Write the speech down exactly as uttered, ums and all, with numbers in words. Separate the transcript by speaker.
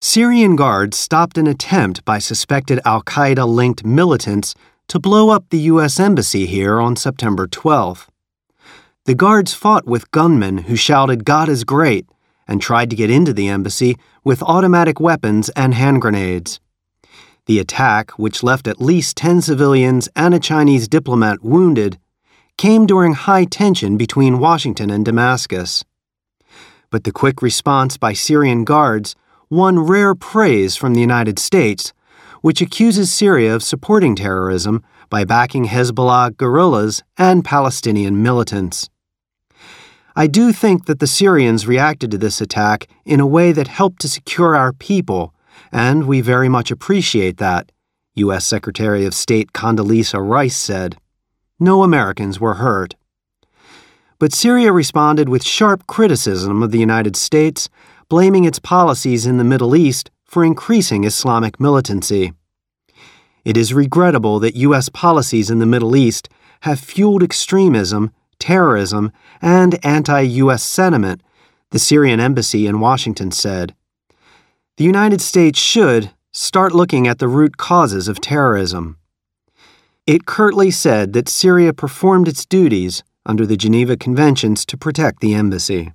Speaker 1: Syrian guards stopped an attempt by suspected al-Qaeda-linked militants to blow up the U S Embassy here on September twelfth. The guards fought with gunmen who shouted "God is great" and tried to get into the embassy with automatic weapons and hand grenades. The attack, which left at least ten civilians and a Chinese diplomat wounded, came during high tension between Washington and Damascus. But the quick response by Syrian guards won rare praise from the United States, which accuses Syria of supporting terrorism by backing Hezbollah guerrillas and Palestinian militants. I do think that the Syrians reacted to this attack in a way that helped to secure our people, and we very much appreciate that, U S Secretary of State Condoleezza Rice said. No Americans were hurt. But Syria responded with sharp criticism of the United States, blaming its policies in the Middle East for increasing Islamic militancy. It is regrettable that U S policies in the Middle East have fueled extremism, terrorism, and anti-U S sentiment, the Syrian embassy in Washington said. The United States should start looking at the root causes of terrorism. It curtly said that Syria performed its duties under the Geneva Conventions to protect the embassy.